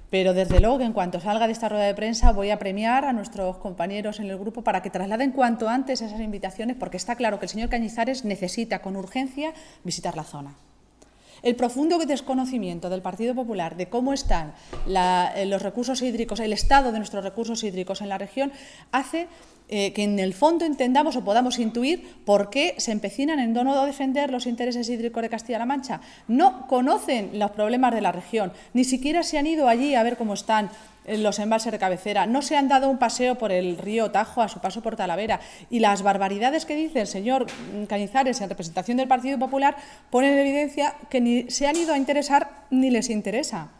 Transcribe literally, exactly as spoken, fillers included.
Pero desde luego que en cuanto salga de esta rueda de prensa voy a premiar a nuestros compañeros en el grupo para que trasladen cuanto antes esas invitaciones, porque está claro que el señor Cañizares necesita con urgencia visitar la zona. El profundo desconocimiento del Partido Popular de cómo están la, los recursos hídricos, el estado de nuestros recursos hídricos en la región, hace eh, que en el fondo entendamos o podamos intuir por qué se empecinan en no defender los intereses hídricos de Castilla-La Mancha. No conocen los problemas de la región, ni siquiera se han ido allí a ver cómo están los embalses de cabecera, no se han dado un paseo por el río Tajo a su paso por Talavera, y las barbaridades que dice el señor Cañizares en representación del Partido Popular ponen en evidencia que ni se han ido a interesar ni les interesa.